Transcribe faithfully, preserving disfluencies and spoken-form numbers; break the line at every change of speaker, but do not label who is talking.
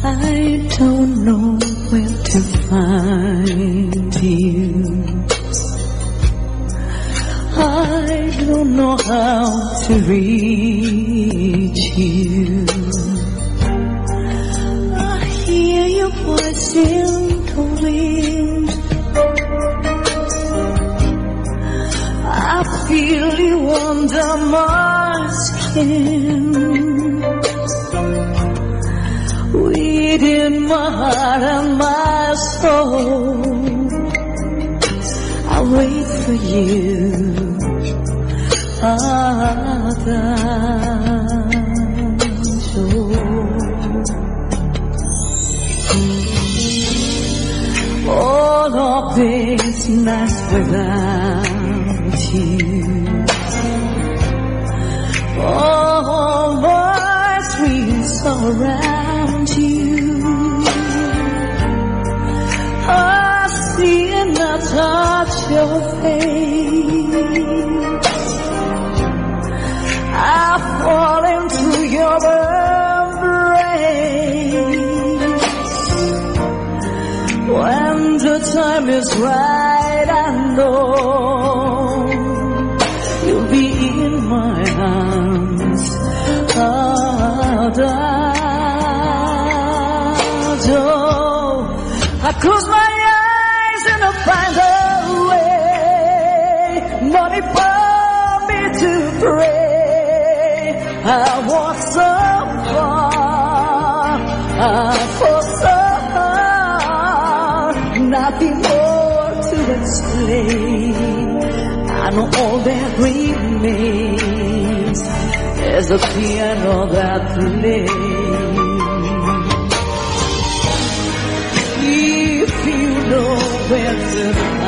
I don't know where to find you. I don't know how to reach you. I hear your voice in the wind. I feel you under my skin. Within my heart and my soul, I wait for you, Adagio. All of this nights without you, all my dreams around you. I see and I touch your face. I fall into your embrace. When the time is right, I know you'll be in my arms. I close my eyes and I find a way, money for me to pray. I walk so far, I fall so far, nothing more to explain. I know all that remains is the piano that plays. If you know where to